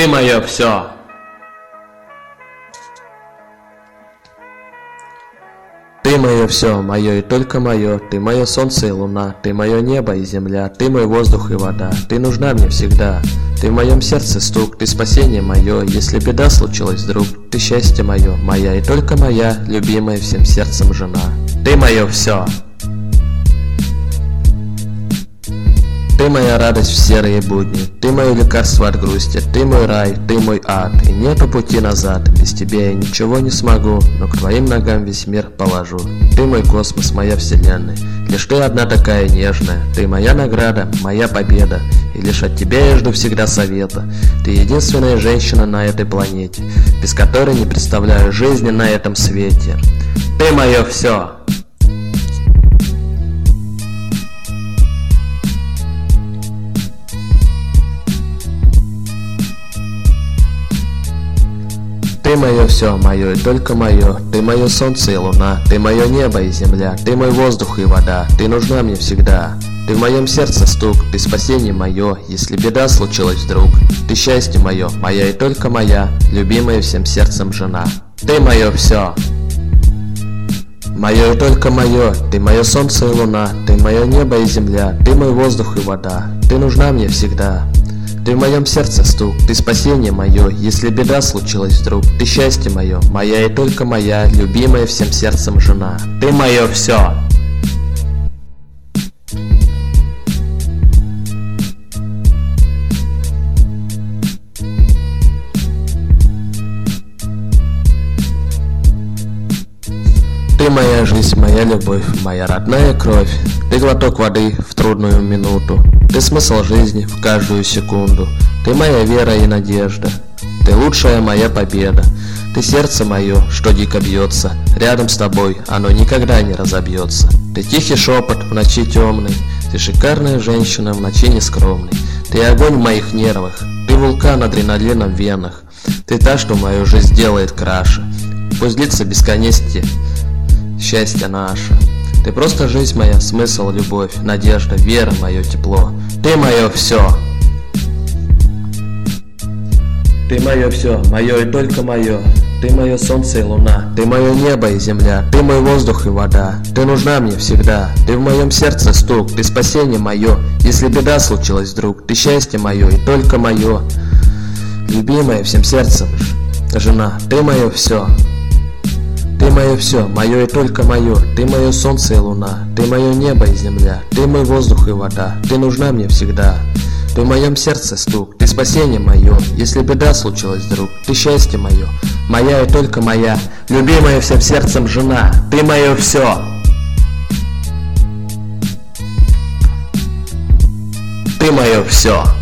Ты мое все. Ты мое все, мое и только мое. Ты мое солнце и луна, ты мое небо и земля, ты мой воздух и вода. Ты нужна мне всегда. Ты в моем сердце стук, ты спасение мое. Если беда случилась вдруг, ты счастье мое, моя и только моя, любимая всем сердцем жена. Ты мое все. Ты моя радость в серые будни, ты мое лекарство от грусти, ты мой рай, ты мой ад, и нету пути назад. Без тебя я ничего не смогу, но к твоим ногам весь мир положу. Ты мой космос, моя вселенная, лишь ты одна такая нежная. Ты моя награда, моя победа, и лишь от тебя я жду всегда совета. Ты единственная женщина на этой планете, без которой не представляю жизни на этом свете. Ты мое все. Ты мое все, мое и только мое. Ты мое солнце и луна, ты мое небо и земля, ты мой воздух и вода. Ты нужна мне всегда. Ты в моем сердце стук, ты спасение мое. Если беда случилась вдруг, ты счастье мое, моя и только моя, любимая всем сердцем жена. Ты мое все. Мое и только мое, ты мое солнце и луна, ты мое небо и земля, ты мой воздух и вода. Ты нужна мне всегда. Ты в моем сердце стук, ты спасение мое. Если беда случилась вдруг, ты счастье мое, моя и только моя, любимая всем сердцем жена. Ты мое все. Ты моя жизнь, моя любовь, моя родная кровь. Ты глоток воды в трудную минуту. Ты смысл жизни в каждую секунду. Ты моя вера и надежда. Ты лучшая моя победа. Ты сердце мое, что дико бьется. Рядом с тобой оно никогда не разобьется. Ты тихий шепот в ночи темной. Ты шикарная женщина в ночи нескромной. Ты огонь в моих нервах. Ты вулкан адреналина в венах. Ты та, что мою жизнь делает краше. Пусть длится бесконечности счастье наше. Ты просто жизнь моя, смысл, любовь, надежда, вера, мое тепло. Ты мое все. Ты мое все, мое и только мое. Ты мое солнце и луна, ты мое небо и земля, ты мой воздух и вода. Ты нужна мне всегда. Ты в моем сердце стук, ты спасение мое. Если беда случилась вдруг, ты счастье мое и только мое, любимая всем сердцем жена. Ты мое все. Ты мое все, мое и только мое. Ты мое солнце и луна, ты мое небо и земля, ты мой воздух и вода. Ты нужна мне всегда. Ты в моем сердце стук, ты спасение мое. Если беда случилась вдруг, ты счастье мое, моя и только моя, любимая всем сердцем жена. Ты мое все. Ты мое все.